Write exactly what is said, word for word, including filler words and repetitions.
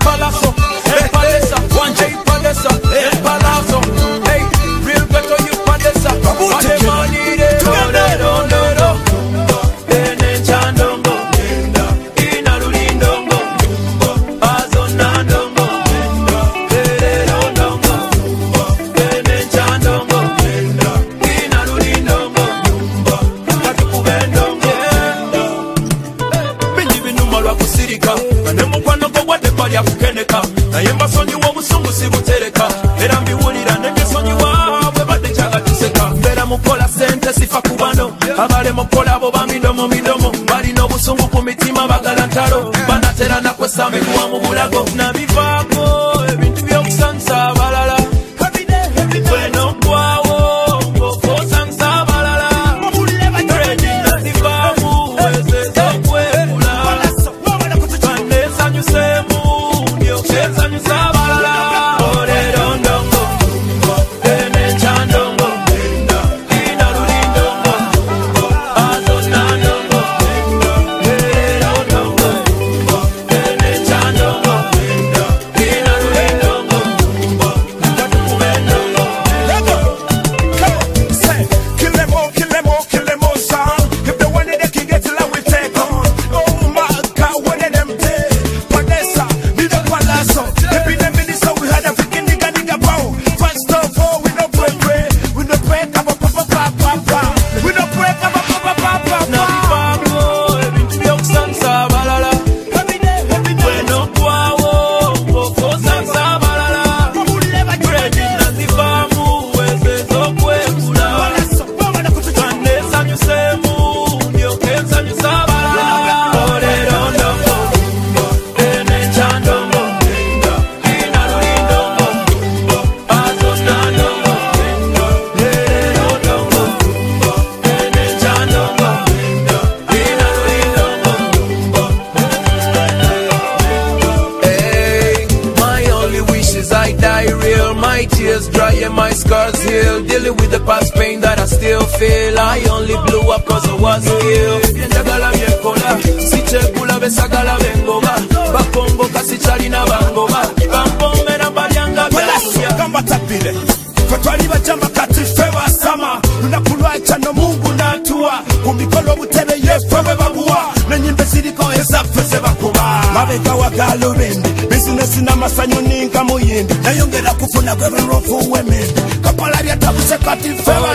palazo, el palesa, one J palesa, el palazo, hey, real ghetto you palesa, pate money de donde donde do, ene chandongo, ina lulindongo, azonandongo, ere dondongo, ene chandongo, ina lulindongo, katukubendongo, bingi binuma lwa kusirika, ne mukwano gwo wadde balya kukeneka, naye mbasonyi w'obusungu sibutereka, era mbiwulira n'ebyesonyi waabwe badde kyagatuseka, mbeera mukola sente sifa ku bano, abale mukola abo ba midomo midomo, balina obusungu ku mitima bagala ntalo, banatera nakwesa miguwa mu bulago, nabivaako ebintu by'okusanyusa abalala, bweno gwawo ng'okosanyusa abalala, tredi nazivaamu ezeza okwekula, banesanyuseemu ndyokesanyusa abalala, orerondongo ene chandongo ina lulindongo azonandongo ererondongo ene chandongo ina lulindongo katukubendongo. Say, kill them all, kill them all, kill them all, son. If they want it, they can get it, I will take on. Oh my God, what did them take? Vanessa, be the palazzo. They be the minister, we had a freaking nigga, nigga, bow. First of all, we don't pray, pray. We don't pray, come up, up, up, up, up, up. We don't pray, come up, up, up, up, up, up. Nabivaako ebintu by'okusanyusa abalala, bweno gwawo ng'okosanyusa abalala, tredi nazivaamu ezeza okwekula, banesanyuseemu ndyokesanyusa abalala, orerondongo ene chandongo ina lulindongo azonandongo ererondongo ene chandongo ina lulindongo. Hey, my only wish is I die real, my tears dry and my scars heal, dealing with the past pain that I still feel. I only blew up cause I was ill. Byenjagala byekola sikyekula besagala bengoba, bakongo kasikyalina bangoba, bampomera balyanga byalya. Gamba tapire. Kwa twali bajamba kati fewa sama. Lunakulwacha no Mungu natua. Kumikolo butebe yefewe babuwa. Nenyimbe ziriko ezafeze bakuba. Mabega wagalo bendi. Business na masanyo ninga muyindi. Nayongera kufuna kwe rofu wemende. Kapala ya tabuse kati fewa